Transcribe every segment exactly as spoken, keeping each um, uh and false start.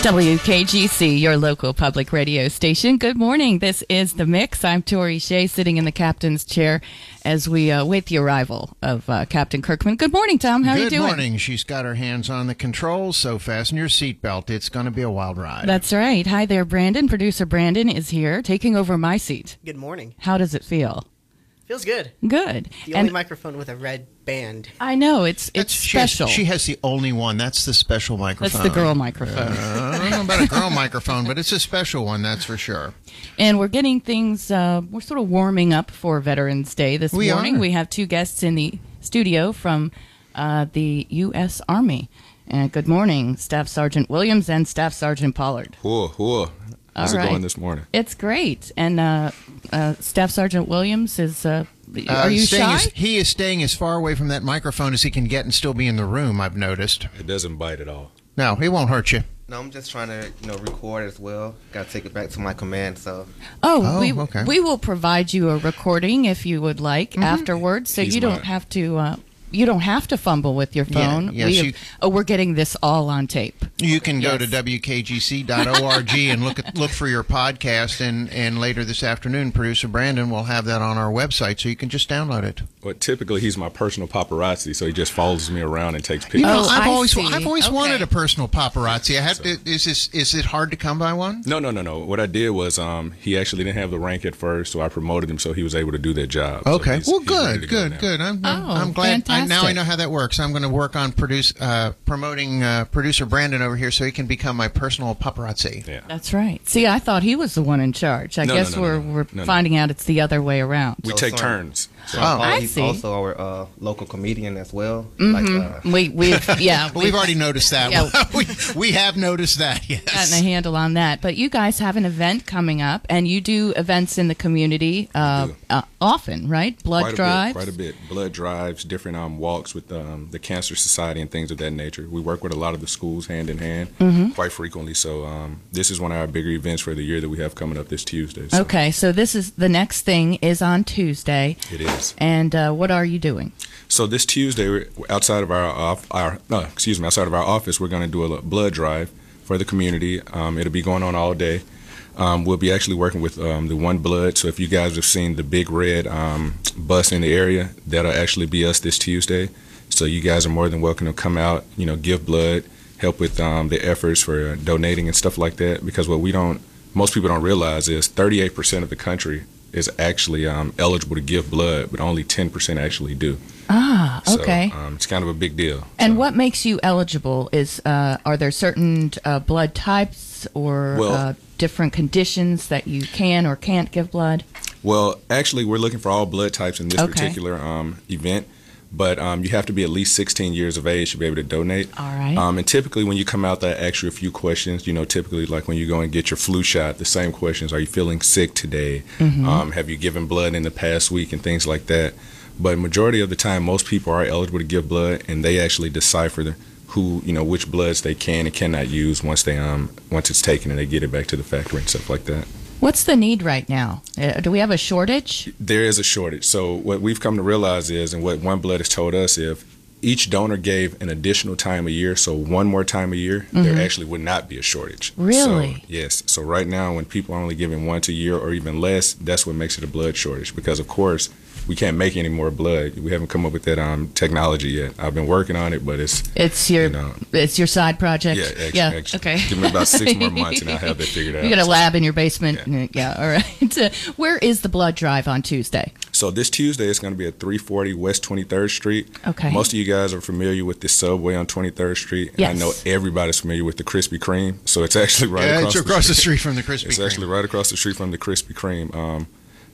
W K G C, your local public radio station. Good morning. This is The Mix. I'm Tori Shea, sitting in the captain's chair as we uh, wait the arrival of uh, Captain Kirkman. Good morning, Tom. How are you doing? Good morning. She's got her hands on the controls, so fasten your seatbelt. It's going to be a wild ride. That's right. Hi there, Brandon. Producer Brandon is here, taking over my seat. Good morning. How does it feel? Feels good. Good. The only and microphone with a red band. I know. It's it's That's, she has- special. She has, the only one. That's the special microphone. That's the girl microphone. Uh, I don't know about a girl microphone, but it's a special one, that's for sure. And we're getting things, uh, we're sort of warming up for Veterans Day this We morning. are. We have two guests in the studio from uh, the U S Army. And good morning, Staff Sergeant Williams and Staff Sergeant Pollard. Whoa, whoa. How's All it right. going this morning? It's great. And uh, uh, Staff Sergeant Williams is, uh, Uh, are you staying shy? as- he is staying as far away from that microphone as he can get and still be in the room, I've noticed. It doesn't bite at all. No, he won't hurt you. No, I'm just trying to, you know, record as well. Got to take it back to my command, so. Oh, Oh, we, okay. we will provide you a recording if you would like afterwards, so He's you don't mine. have to uh, you don't have to fumble with your Yeah, phone. yes, we you- have- oh, we're getting this all on tape. You can go Yes. to W K G C dot org and look at, look for your podcast, and, and later this afternoon, producer Brandon will have that on our website, so you can just download it. Well, typically he's my personal paparazzi, so he just follows me around and takes You pictures. know, Oh, I've I always see. I've always Okay. wanted a personal paparazzi. I have, is this is it hard to come by one? No, no, no, no. What I did was um, he actually didn't have the rank at first, so I promoted him so he was able to do that job. So Okay. he's- well, he's ready good, to go good, now. good. I'm, I'm, Oh, I'm glad. I, now I fantastic. know how that works. I'm going to work on produce uh, promoting uh, producer Brandon over here so he can become my personal paparazzi. Yeah. That's right. See, I thought he was the one in charge. I No, no, guess no, no, we're no. we're No, no. finding out it's the other way around. We So take sorry. turns. So Oh. Paul, I he's see. also our uh, local comedian as well. Like, uh, We we've yeah But we've already noticed that. Yeah. we, we have noticed that, gotten yes. a handle on that. But you guys have an event coming up, and you do events in the community uh, do. uh, often, right? Blood Quite a drives. bit, quite a bit. Blood drives, different um, walks with um, the Cancer Society and things of that nature. We work with a lot of the schools hand in hand Mm-hmm. quite frequently. So um, this is one of our bigger events for the year that we have coming up this Tuesday. So Okay, so this is the next thing is on Tuesday, It is. and uh, what are you doing? So this Tuesday, we're- outside of our off, our no, excuse me, outside of our office, we're going to do a blood drive for the community. Um, it'll be going on all day. Um, we'll be actually working with um, the One Blood. So if you guys have seen the big red um, bus in the area, that'll actually be us this Tuesday. So you guys are more than welcome to come out, you know, give blood, help with um, the efforts for donating and stuff like that. Because what we don't, most people don't realize is thirty-eight percent of the country is actually um, eligible to give blood, but only ten percent actually do. Ah, So, okay. um, it's kind of a big deal. And So- what makes you eligible is uh, are there certain uh, blood types or Well- uh, different conditions that you can or can't give blood? Well, actually, we're looking for all blood types in this Okay. particular um, event, but um, you have to be at least sixteen years of age to be able to donate. All right. Um, and typically, when you come out, they ask you a few questions. You know, typically, like when you go and get your flu shot, the same questions: Are you feeling sick today? Mm-hmm. Um, have you given blood in the past week, and things like that. But majority of the time, most people are eligible to give blood, and they actually decipher the, who, you know, which bloods they can and cannot use once they um once it's taken and they get it back to the factory and stuff like that. What's the need right now? Uh, do we have a shortage? There is a shortage. So what we've come to realize is, and what One Blood has told us, if each donor gave an additional time a year, so one more time a year, there actually would not be a shortage. Really? So, yes. So right now, when people are only giving once a year or even less, that's what makes it a blood shortage. Because of course, we can't make any more blood. We haven't come up with that um, technology yet. I've been working on it, but it's It's your You know. it's your side project. yeah, actually, yeah. actually, Okay. Give me about six more months, and I'll have that figured out. You got a So- lab in your basement. Yeah. yeah all right. Uh, Where is the blood drive on Tuesday? So this Tuesday, it's going to be at three forty West twenty-third Street. Okay. Most of you guys are familiar with the Subway on twenty-third Street. And Yes. I know everybody's familiar with the Krispy Kreme. So it's actually right Yeah, across, it's across the street from the Krispy It's Kreme. actually right across the street from the Krispy Kreme. Um,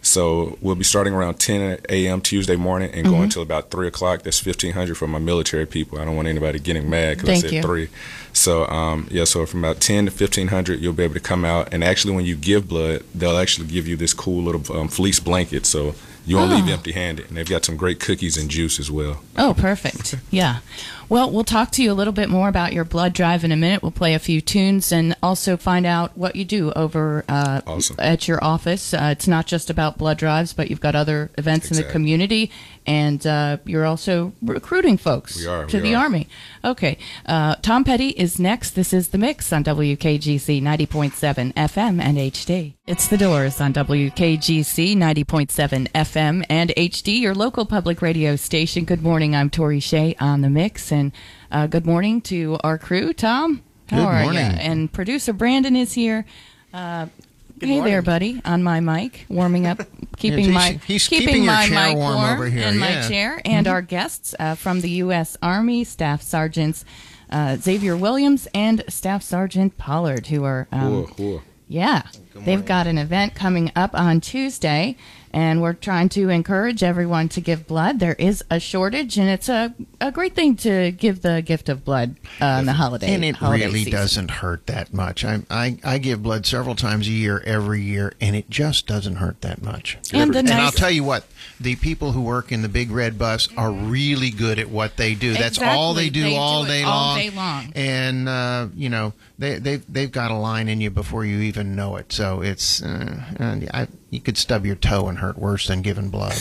so we'll be starting around ten a.m. Tuesday morning and Mm-hmm. going until about three o'clock. That's fifteen hundred for my military people. I don't want anybody getting mad because I Thank said you. three. So, um, yeah, so from about ten to fifteen hundred, you'll be able to come out. And actually, when you give blood, they'll actually give you this cool little um, fleece blanket. So you won't Oh. leave empty handed. And they've got some great cookies and juice as well. Oh, perfect. Yeah. Well, we'll talk to you a little bit more about your blood drive in a minute. We'll play a few tunes and also find out what you do over uh, Awesome. at your office. Uh, it's not just about blood drives, but you've got other events in the Exactly. community, and uh, you're also recruiting folks We are, to we the are. Army. Okay. Uh, Tom Petty is next. This is The Mix on W K G C ninety point seven F M and H D. It's The Doors on W K G C ninety point seven F M and H D, your local public radio station. Good morning. I'm Tori Shea on The Mix, and uh, good morning to our crew. Tom, how Good are morning. you? And producer Brandon is here. Uh, Good hey morning. there, buddy, on my mic, warming up, keeping he's- my he's keeping, keeping your my chair mic warm over here, and my yeah. chair, and our guests uh, from the U S Army, Staff Sergeants uh, Xavier Williams and Staff Sergeant Pollard, who are um, Cool, cool. yeah, Good they've morning. got an event coming up on Tuesday, and we're trying to encourage everyone to give blood. There is a shortage, and it's a, a great thing to give the gift of blood uh, on the holiday. And it holiday really season. doesn't hurt that much. I, I I give blood several times a year, every year, and it just doesn't hurt that much. And the And nice, I'll tell you what, the people who work in the big red bus are really good at what they do. That's all they Exactly. do They all do it day all long. day long. And uh, you know they they've they've got a line in you before you even know it. So it's uh, and I, you could stub your toe and hurt worse than giving blood.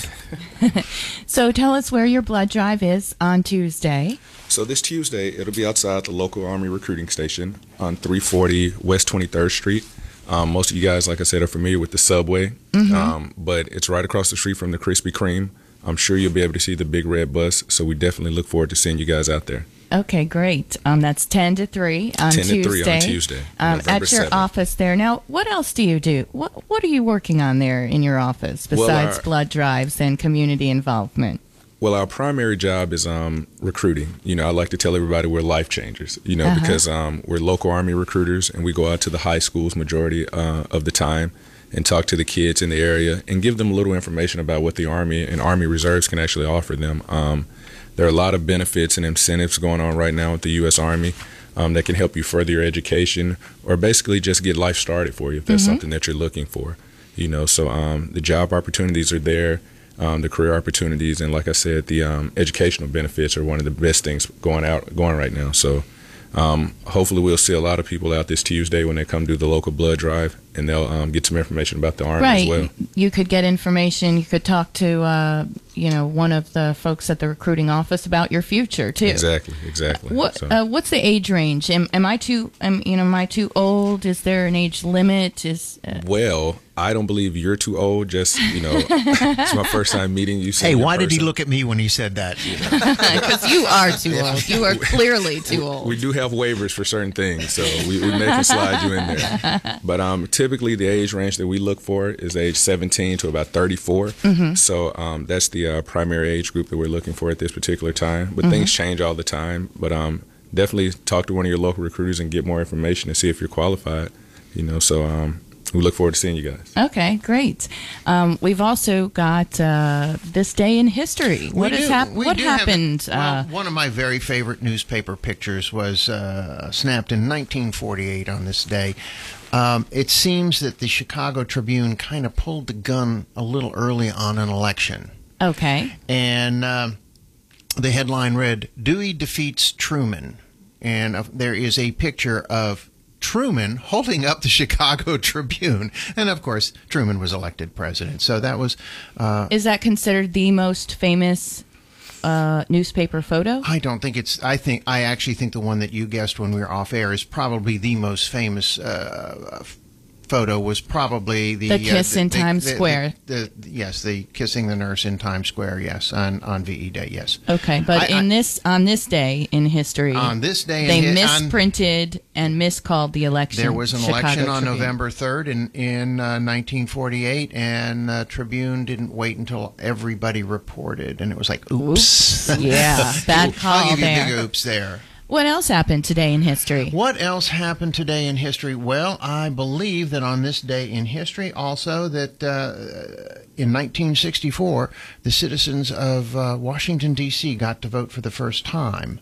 So tell us where your blood drive is on Tuesday. So this Tuesday, it'll be outside the local Army recruiting station on three forty West twenty-third Street. Um, most of you guys, like I said, are familiar with the subway, um, but it's right across the street from the Krispy Kreme. I'm sure you'll be able to see the big red bus, so we definitely look forward to seeing you guys out there. Okay, great. Um, that's ten to three on ten Tuesday. to three on Tuesday, Um, November at your seventh. office there. Now, what else do you do? What What are you working on there in your office Well, besides our- blood drives and community involvement? Well, our primary job is um, recruiting. You know, I like to tell everybody we're life changers, you know, Uh-huh. because um, we're local Army recruiters, and we go out to the high schools majority uh, of the time and talk to the kids in the area and give them a little information about what the Army and Army Reserves can actually offer them. Um, there are a lot of benefits and incentives going on right now with the U S Army um, that can help you further your education or basically just get life started for you if that's Mhm. something that you're looking for. You know, so um, the job opportunities are there. Um, the career opportunities, and like I said, the um, educational benefits are one of the best things going out going right now. So um, hopefully we'll see a lot of people out this Tuesday when they come do the local blood drive, and they'll um, get some information about the Army Right. as well. You could get information. You could talk to, uh, you know, one of the folks at the recruiting office about your future too. Exactly, exactly. What So- uh, What's the age range? Am, am I too? Am you know? Am I too old? Is there an age limit? Is uh, well, I don't believe you're too old. Just you know, it's my first time meeting you. Hey, seeing you in why did he person. look at me when he said that? because you are too old. You are clearly too old. We do have waivers for certain things, so we, we may can slide you in there. But um, typically, the age range that we look for is age seventeen to about thirty-four. Mm-hmm. So um, that's the uh, primary age group that we're looking for at this particular time. But Mm-hmm. things change all the time. But um, definitely talk to one of your local recruiters and get more information and see if you're qualified. You know, so um, we look forward to seeing you guys. Okay, great. Um, we've also got uh, this day in history. What We has do- happened? we What do have- happened? well, uh, one of my very favorite newspaper pictures was uh, snapped in nineteen forty-eight on this day. Um, it seems that the Chicago Tribune kind of pulled the gun a little early on an election. okay. And um the headline read, Dewey defeats Truman. And uh, there is a picture of Truman holding up the Chicago Tribune. And, of course, Truman was elected president. So that was, uh, Is that considered the most famous uh, newspaper photo? I don't think it's, I think, I actually think the one that you guessed when we were off air is probably the most famous uh, photo was probably the The kiss uh, in Times the- Square. The, the, yes, the kissing the nurse in Times Square, yes, on, on V E Day, yes. Okay, but I- in I- this on this day in history, On this day in they hi- on- misprinted and miscalled the election. There was an Chicago election on Tribune. November third in, in uh, nineteen forty-eight, and uh, Tribune didn't wait until everybody reported, and it was like, oops. Oops. Yeah, bad call I'll give you there. a big oops there. What else happened today in history? What else happened today in history? Well, I believe that on this day in history also that uh, in nineteen sixty-four, the citizens of uh, Washington, D C got to vote for the first time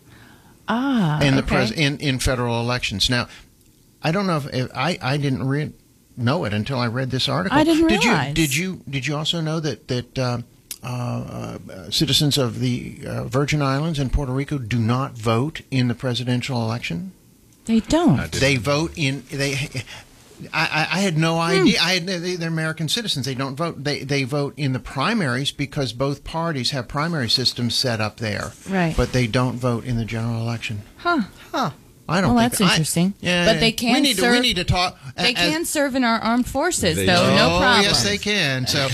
Ah, in the okay. pres- in, in federal elections. Now, I don't know if, if I, I didn't re- know it until I read this article. I didn't did realize. You, did you did you also know that that uh, uh, uh, citizens of the uh, Virgin Islands and Puerto Rico do not vote in the presidential election. They don't. They vote in they. I, I had no idea. I had, they, they're American citizens. They don't vote. They they vote in the primaries because both parties have primary systems set up there. Right. But they don't vote in the general election. Huh. Huh. I don't. Well, think that's I- interesting. yeah. But they can We need serve- to. We need to talk. They as- can serve in our armed forces, They though. do. No oh, problem. yes, they can. So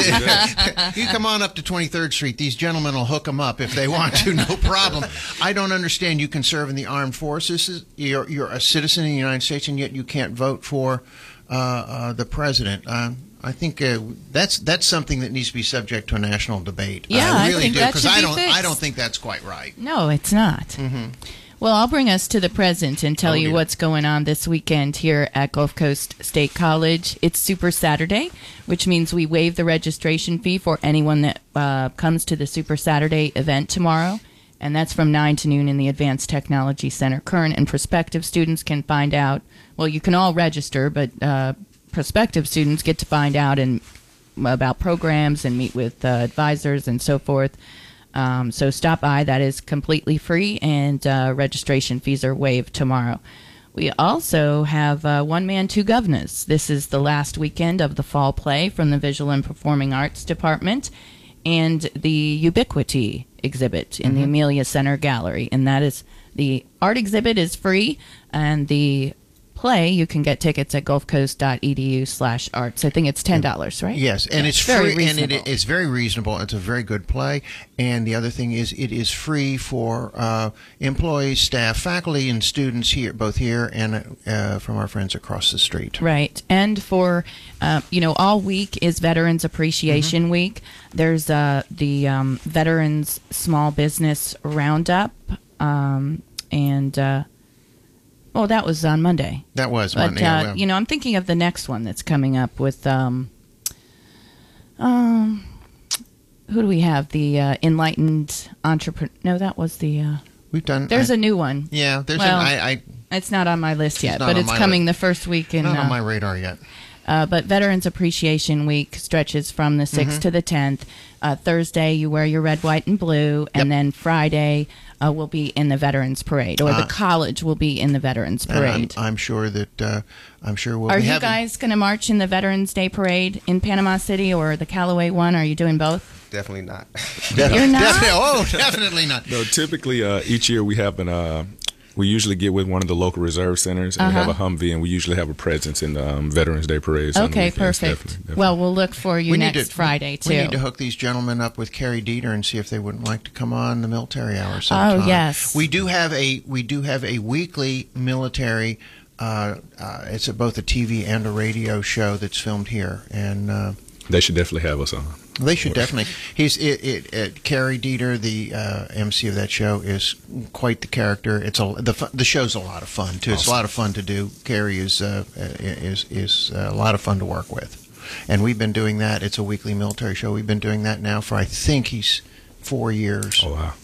it's, you come on up to twenty-third Street. These gentlemen will hook them up if they want to. No problem. I don't understand. You can serve in the armed forces. You're, you're a citizen in the United States, and yet you can't vote for uh, uh, the president. Uh, I think uh, that's that's something that needs to be subject to a national debate. Yeah, I I really think do that because should I be don't. I fixed. don't think that's quite right. No, it's not. Mm-hmm. Well, I'll bring us to the present and tell Oh, you dear. what's going on this weekend here at Gulf Coast State College. It's Super Saturday, which means we waive the registration fee for anyone that uh, comes to the Super Saturday event tomorrow. And that's from nine to noon in the Advanced Technology Center. Current and prospective students can find out. Well, you can all register, but uh, prospective students get to find out and about programs and meet with uh, advisors and so forth. Um, so stop by. That is completely free, and uh, registration fees are waived tomorrow. We also have uh, One Man, Two Governors. This is the last weekend of the fall play from the Visual and Performing Arts Department and the Ubiquity exhibit in the Amelia Center Gallery. And that is, the art exhibit is free, and the play, you can get tickets at gulfcoast.edu slash arts. I think it's ten dollars, right? Yes, and it's very free, and reasonable. it, it's very reasonable. It's a very good play, and the other thing is, it is free for uh, employees, staff, faculty, and students here, both here and uh, from our friends across the street. Right. And for, uh, you know, all week is Veterans Appreciation Mm-hmm. Week. There's uh, the um, Veterans Small Business Roundup. Um, and, uh, oh, that was on Monday. That was But, Monday. yeah, uh, well, you know, I'm thinking of the next one that's coming up with, um, um, who do we have? The uh, Enlightened Entrepreneur. No, that was the, uh, we've done. there's I, a new one. yeah. There's well, an, I, I It's not on my list yet, not but on it's my coming list. the first week in, not uh, on my radar yet. Uh, but Veterans Appreciation Week stretches from the sixth Mm-hmm. to the tenth. Uh, Thursday, you wear your red, white, and blue. And Yep. then Friday uh, will be in the Veterans Parade, or Uh, the college will be in the Veterans And I'm, Parade. I'm sure that uh, I'm sure we'll Are be you having. guys going to march in the Veterans Day Parade in Panama City or the Callaway one? Are you doing both? Definitely not. You're not? Definitely, oh, definitely not. No, typically uh, each year we have an. Uh, we usually get with one of the local reserve centers, and we have a Humvee, and we usually have a presence in the um, Veterans Day parades. on the Okay, weekends. perfect. Definitely, definitely. Well, we'll look for you We need next to- Friday, too. We need to hook these gentlemen up with Carrie Dieter and see if they wouldn't like to come on the military hour sometime. Oh, yes. We do have a we do have a weekly military. Uh, uh, it's a, both a T V and a radio show that's filmed here, and uh, they should definitely have us on. they should definitely. He's it. it, it Carrie Dieter, the uh, M C of that show, is quite the character. It's a the fu- the show's a lot of fun too. It's a lot of fun to do. Carrie is uh, is is a lot of fun to work with, and we've been doing that. It's a weekly military show. We've been doing that now for I think he's four years. Oh wow!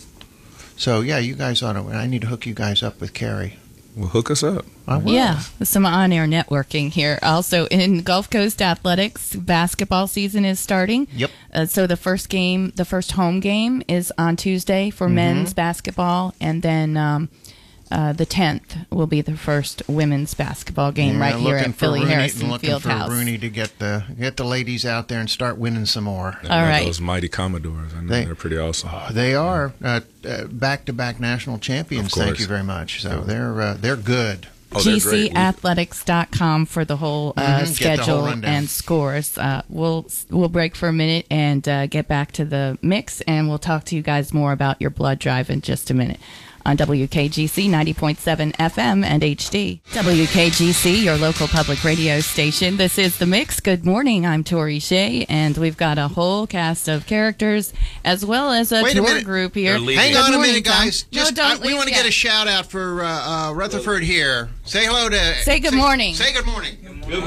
So yeah, you guys ought to. I need to hook you guys up with Carrie. Well, hook us up. I will. Yeah, some on-air networking here. Also, in Gulf Coast Athletics, basketball season is starting. Yep. Uh, so the first game, the first home game is on Tuesday for Mm-hmm. men's basketball, and then um, uh, the tenth will be the first women's basketball game Yeah, right here looking at for Philly Rooney, Harrison looking for Fieldhouse. Rooney to get the get the ladies out there and start winning some more. And, All uh, right. Those mighty Commodores. I know They- they, are pretty awesome. They are uh, uh, back-to-back national champions. Of course. Thank you very much. So they're uh, they're good. Oh, they're G great. C We- athletics dot com for the whole uh, Mhm, get the whole schedule rundown. and scores. Uh, we'll we'll break for a minute and uh, get back to the mix, and we'll talk to you guys more about your blood drive in just a minute. On W K G C ninety point seven F M and H D. W K G C, your local public radio station. This is The Mix. Good morning. I'm Tori Shea, and we've got a whole cast of characters as well as a Wait a tour minute. group here. They're leaving. Hang Good on a morning, minute, Tom. guys. No, Just don't uh, we leave want to yet. get a shout out for uh, uh, Rutherford here. Say hello to. Say good morning. Say good morning.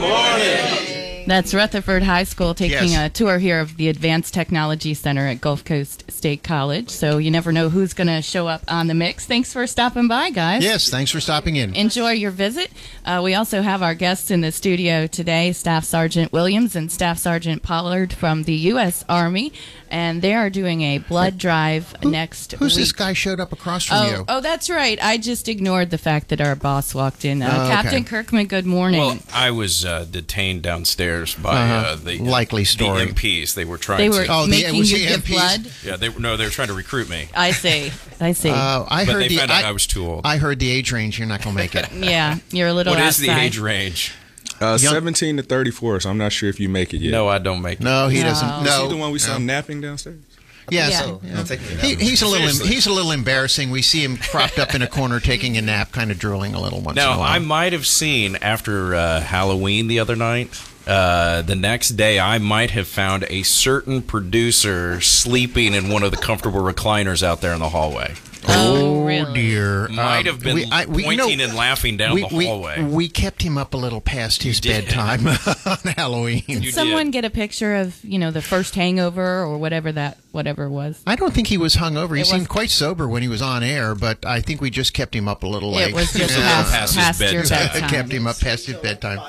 That's Rutherford High School taking Yes. a tour here of the Advanced Technology Center at Gulf Coast State College. So you never know who's going to show up on the mix. Thanks for stopping by, guys. Yes, thanks for stopping in. Enjoy your visit. Uh, we also have our guests in the studio today, Staff Sergeant Williams and Staff Sergeant Pollard from the U S Army. and they are doing a blood drive Who- next Who's week. this guy showed up across from Oh, you? oh, that's right. I just ignored the fact that our boss walked in. Uh, Oh, okay. Captain Kirkman, good morning. Well, I was uh, detained downstairs by Uh-huh. uh, the Likely story. the M Ps. They were trying they were to. Oh, the- making was you the give M Ps? blood. Yeah, they were no, they were trying to recruit me, I see. I see. Uh, I but heard they the found out I, I, was too old. I heard the age range. You're not going to make it. yeah, you're a little What is outside. the age range? Uh, Young- seventeen to thirty-four, so I'm not sure if you make it yet. No, I don't make it. No, he No. doesn't. You You see No, the one we saw no. napping downstairs? Yes. Yeah. So, I'm taking it He, out. he's a little Seriously. he's a little embarrassing. We see him propped up in a corner taking a nap, kind of drooling a little once in a Now, while. I might have seen after uh, Halloween the other night. Uh, the next day, I might have found a certain producer sleeping in one of the comfortable recliners out there in the hallway. Oh, really? dear. Might Um, have been we- I- we- you know, pointing and laughing down we, the we- hallway. We kept him up a little past his did. bedtime on Halloween. You Someone did. get a picture of, you know, the first hangover or whatever that whatever was. I don't think he was hungover. He It seemed was- quite sober when he was on air, but I think we just kept him up a little late. It was just Yeah. past, Past his past your bedtime. bedtime. kept him up past his bedtime.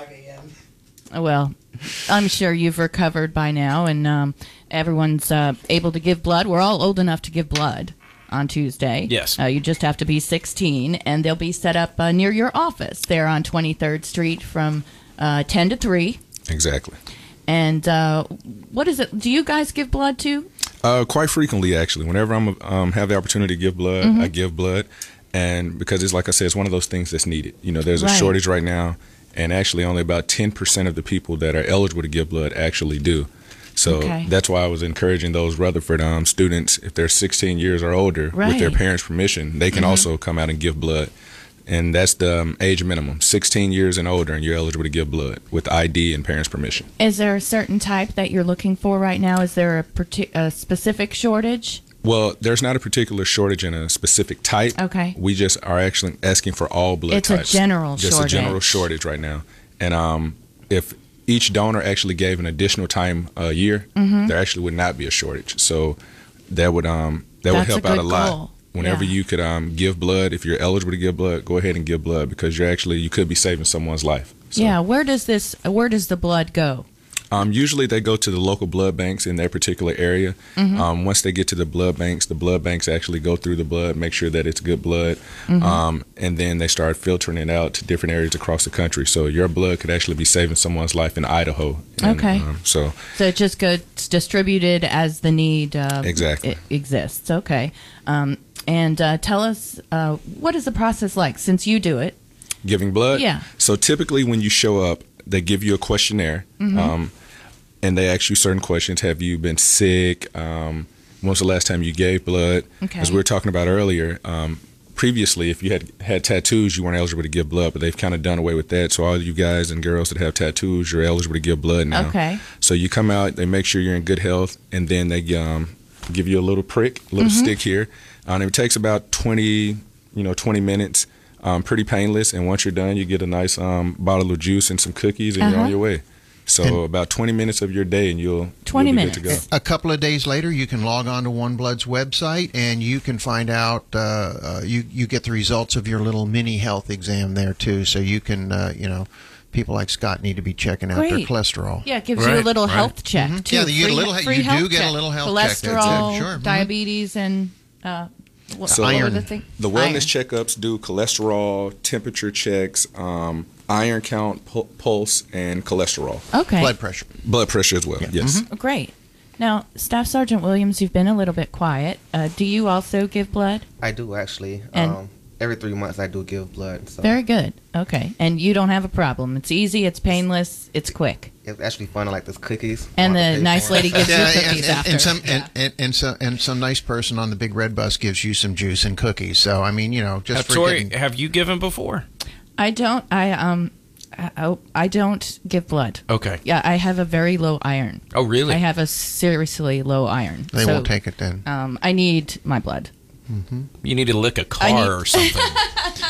Well, I'm sure you've recovered by now, and um, everyone's uh, able to give blood. We're all old enough to give blood on Tuesday. Yes. Uh, you just have to be sixteen, and they'll be set up uh, near your office there on twenty-third Street from uh, ten to three. Exactly. And uh, what is it? Do you guys give blood too? Uh, quite frequently, actually. Whenever I'm um, have the opportunity to give blood, Mm-hmm. I give blood, and because it's like I said, it's one of those things that's needed. You know, there's a Right. shortage right now, and actually only about ten percent of the people that are eligible to give blood actually do. So Okay. that's why I was encouraging those Rutherford um, students, if they're sixteen years or older, with their Right. Mm-hmm. parents' permission, they can also come out and give blood. And that's the um, age minimum, sixteen years and older, and you're eligible to give blood with I D and parents' permission. Is there a certain type that you're looking for right now? Is there a, parti- a specific shortage? Well, there's not a particular shortage in a specific type. Okay. We just are actually asking for all blood It's a types. general just shortage. a general shortage right now. And um, if each donor actually gave an additional time a year, Mm-hmm. there actually would not be a shortage. So that would um that would That's a help out a good lot. goal. Whenever Yeah. you could um give blood, if you're eligible to give blood, go ahead and give blood because you're actually you could be saving someone's life. So, Yeah. Where does this? Where does the blood go? Um, usually they go to the local blood banks in their particular area. Mm-hmm. Um, once they get to the blood banks, the blood banks actually go through the blood, make sure that it's good blood, Mm-hmm. um, and then they start filtering it out to different areas across the country. So your blood could actually be saving someone's life in Idaho. And, Okay. Um, so So it just gets distributed as the need uh, Exactly. it exists. Okay. Um, and uh, tell us, uh, what is the process like since you do it? giving blood. Yeah. So typically when you show up, they give you a questionnaire, Mm-hmm. um, and they ask you certain questions. Have you been sick? Um, when was the last time you gave blood? Okay. As we were talking about earlier, um, previously, if you had had tattoos, you weren't eligible to give blood, but they've kind of done away with that. So all you guys and girls that have tattoos, you're eligible to give blood now. Okay. So you come out, they make sure you're in good health, and then they um, give you a little prick, a little Mm-hmm. stick here. Um, it takes about twenty, you know, twenty minutes. Um, pretty painless, and once you're done, you get a nice um, bottle of juice and some cookies, and you're Uh-huh. on your way. So And- about twenty minutes of your day, and you'll twenty you'll be minutes. good to go. A couple of days later, you can log on to OneBlood's website and you can find out. Uh, uh, you you get the results of your little mini health exam there too. So you can, uh, you know, people like Scott need to be checking out their Great. cholesterol. Yeah, it gives you a Right, little right. health check too. Yeah, you get a Free- little- free you do health get a check. little health check. That's it. Cholesterol, Sure, mhm. diabetes, and uh, what, So- what were Iron. the thing? The Iron. wellness checkups do cholesterol, temperature checks, um, iron count, pu- pulse, and cholesterol. Okay. Blood pressure. Blood pressure as well. Yes. Oh, great. Now, Staff Sergeant Williams, you've been a little bit quiet. Uh, do you also give blood? I do actually. And- um, every three months I do give blood. So Very good. Okay. And you don't have a problem. It's easy, it's painless, it's quick. it's actually fun. I like those cookies. And I want to the pay nice for lady it. gives you Yeah, and, cookies and, after. and some Yeah. and, and, and some and some nice person on the big red bus gives you some juice and cookies. So I mean, you know, just Now, for Tori, getting- have you given before? I don't. I um. I, I don't give blood. Okay. Yeah, I have a very low iron. Oh, really? I have a seriously low iron. they so, won't take it then. Um, I need my blood. You need to lick a car I need- or something.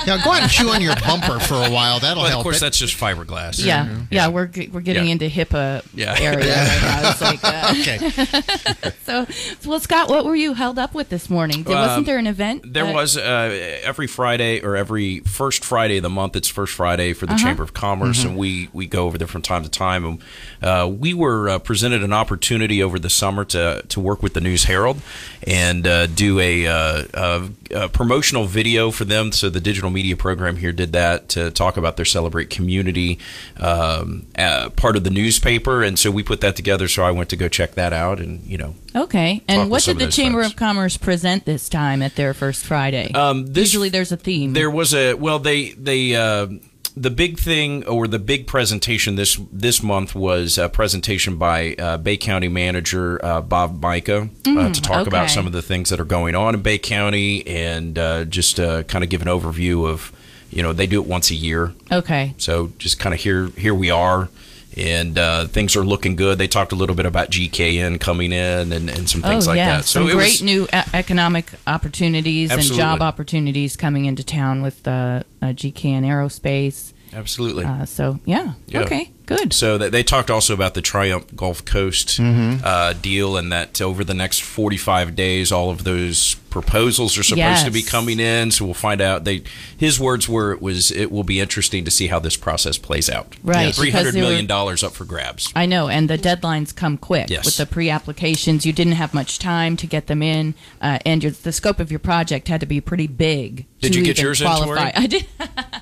Now go ahead and chew on your bumper for a while. That'll Well, help. of course, it. that's just fiberglass. Yeah, yeah, we're ge- we're getting Yeah. into HIPAA Yeah. area right now. It's like, uh, Okay. so, well, Scott, what were you held up with this morning? There, wasn't Um, there an event? There uh, was uh, every Friday or every first Friday of the month. It's first Friday for the Uh-huh. Chamber of Commerce, and we, we go over there from time to time. And uh, we were uh, presented an opportunity over the summer to to work with the News Herald and uh, do a, uh, a, a promotional video for them. So the digital media program here did that to talk about their Celebrate community um, uh, part of the newspaper, and so we put that together. So I went to go check that out, and you know. Okay, talk and with what some did of the those Chamber folks. of Commerce present this time at their first Friday? Um, this- Usually, there's a theme. There was a well, they they uh, the big thing or the big presentation this this month was a presentation by uh, Bay County Manager uh, Bob Micah uh, to talk about okay. some of the things that are going on in Bay County and uh, just uh, kind of give an overview of, you know, they do it once a year, Okay. so just kind of here here we are. And uh, things are looking good. They talked a little bit about G K N coming in and, and some things oh like yeah, that. some it great was, new e- economic opportunities and Absolutely. job opportunities coming into town with uh, uh, G K N Aerospace. absolutely. Uh, so yeah. Yeah. Okay, good. So that they talked also about the Triumph Gulf Coast uh, deal, and that over the next forty-five days, all of those proposals are supposed to be Yes. coming in. So we'll find out. They his words were it was it will be interesting to see how this process plays out. Right, three hundred because they were- million dollars up for grabs. I know, and the deadlines come quick Yes. with the pre-applications. You didn't have much time to get them in, uh, and your, the scope of your project had to be pretty big. Did to you get even yours in, qualify. Tori? I did.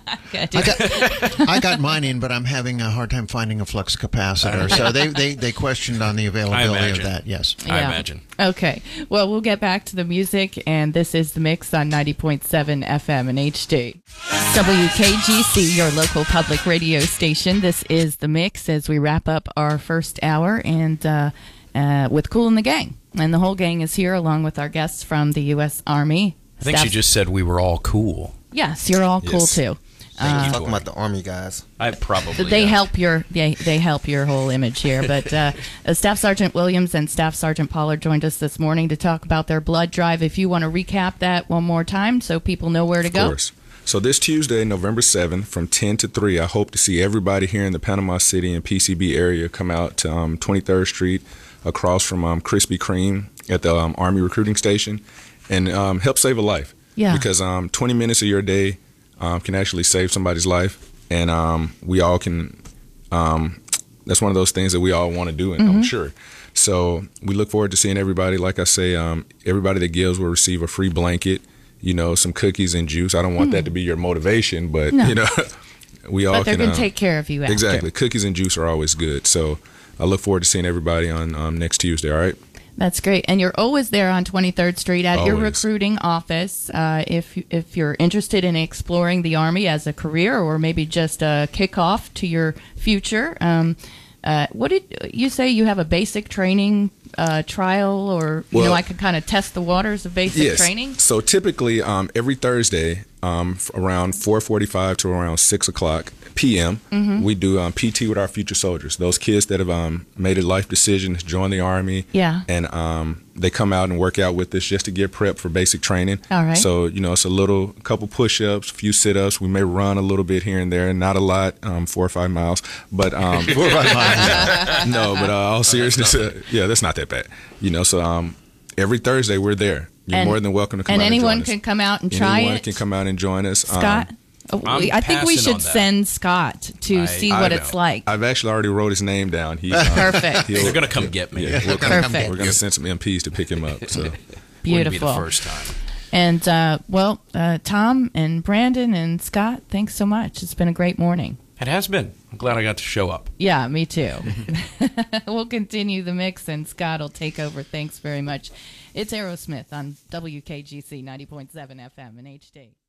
I did. I got, I got mine in, but I'm having a hard time finding a flux capacitor. So they, they, they questioned on the availability of imagine. that. Yes. I imagine. Okay. Well, we'll get back to the music, and this is The Mix on ninety point seven F M and H D. W K G C, your local public radio station. This is The Mix as we wrap up our first hour and uh, uh, with Cool and the Gang. And the whole gang is here along with our guests from the U S Army. I think she Staff- just said we were all cool. Yes, you're all cool Yes. too. Thank you. Talking about the Army guys. I probably They uh, help your they, they help your whole image here. But uh, uh, Staff Sergeant Williams and Staff Sergeant Pollard joined us this morning to talk about their blood drive. If you want to recap that one more time so people know where to Of go. course. So this Tuesday, November seventh, from ten to three, I hope to see everybody here in the Panama City and P C B area come out to um, twenty-third Street across from um, Krispy Kreme at the um, Army Recruiting Station and um, help save a life. Yeah. Because um, twenty minutes of your day um, can actually save somebody's life. And um, we all can, um, that's one of those things that we all want to do, and Mm-hmm. I'm sure. So we look forward to seeing everybody. Like I say, um, everybody that gives will receive a free blanket, you know, some cookies and juice. I don't want that to be your motivation, but, No. you know, we all But they're can. going to um, take care of you after. Exactly. Cookies and juice are always good. So I look forward to seeing everybody on um, next Tuesday, all right? That's great. And you're always there on twenty-third Street at your Always. recruiting office. Uh, if if you're interested in exploring the Army as a career or maybe just a kickoff to your future. Um, uh, what did you say? You have a basic training uh, trial, or you Well- know, I could kind of test the waters of basic Yes. training. So typically, um, every Thursday, um, f- around four forty-five to around six o'clock p m, Mm-hmm. we do um, P T with our future soldiers. Those kids that have um, made a life decision to join the Army. Yeah. And um, they come out and work out with us just to get prepped for basic training. All right. So, you know, it's a little, couple push-ups, a few sit-ups. We may run a little bit here and there, not a lot, um, four or five miles. But um, four or five miles. No, but uh, all seriousness, uh, yeah, that's not that bad. You know, so um, every Thursday we're there. You're And- more than welcome to come And out anyone and join can us. come out and try Anyone it. can come out and join us. Um, Scott, Oh, I'm we- I think we passing should on that. send Scott to I- see I what know. it's like. I've actually already wrote his name down. He's um, Perfect. he'll- They're going to come get me. Yeah, we're Perfect. gonna, we're going to send some M Ps to pick him up. So Wouldn't be Beautiful. the first time. And, uh, well, uh, Tom and Brandon and Scott, thanks so much. It's been a great morning. It has been. I'm glad I got to show up. Yeah, me too. We'll continue the mix, and Scott will take over. Thanks very much. It's Aerosmith on W K G C ninety point seven F M and H D.